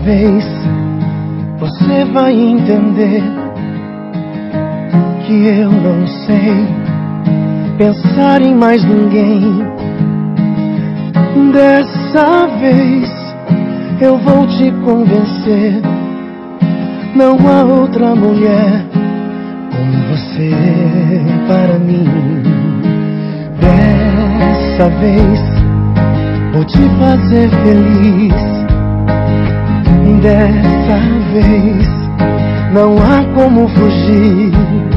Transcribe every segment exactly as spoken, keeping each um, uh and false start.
vez você vai entender que eu não sei pensar em mais ninguém. Dessa vez eu vou te convencer, não há outra mulher como você para mim. Dessa vez vou te fazer feliz. Dessa vez não há como fugir.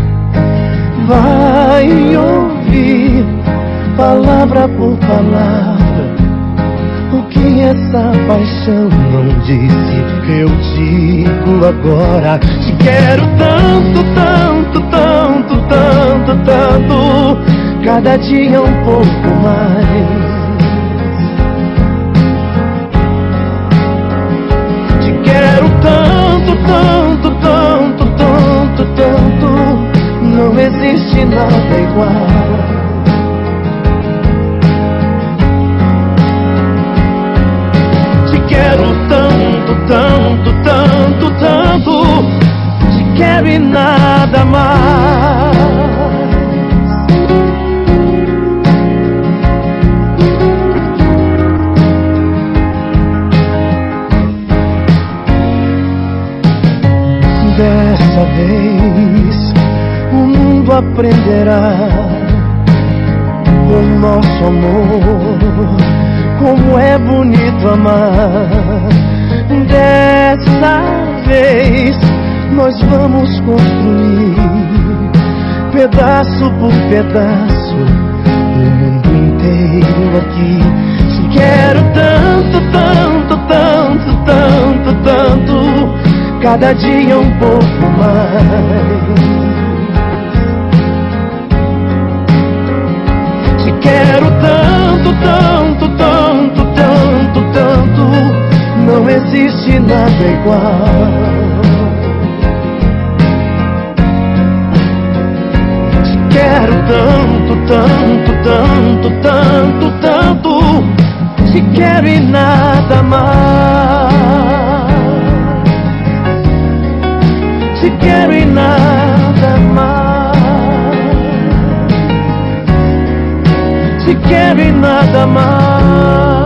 Vai ouvir palavra por palavra o que essa paixão não disse. Eu digo agora: te quero tanto, tanto, tanto, tanto, tanto, cada dia um pouco mais. Te quero tanto, tanto, tanto, tanto, tanto, não existe nada igual. Quero tanto, tanto, tanto, tanto, te quero e nada mais. Dessa vez o mundo aprenderá o nosso amor, como é bonito amar. Dessa vez nós vamos construir, pedaço por pedaço, o mundo inteiro aqui. Te quero tanto, tanto, tanto, tanto, tanto, cada dia um pouco mais. Te quero tanto, tanto, tanto, tanto, tanto, não existe nada igual. Te quero tanto, tanto, tanto, tanto, tanto, te quero e nada mais. Te quero e nada mais. Te quero e nada mais.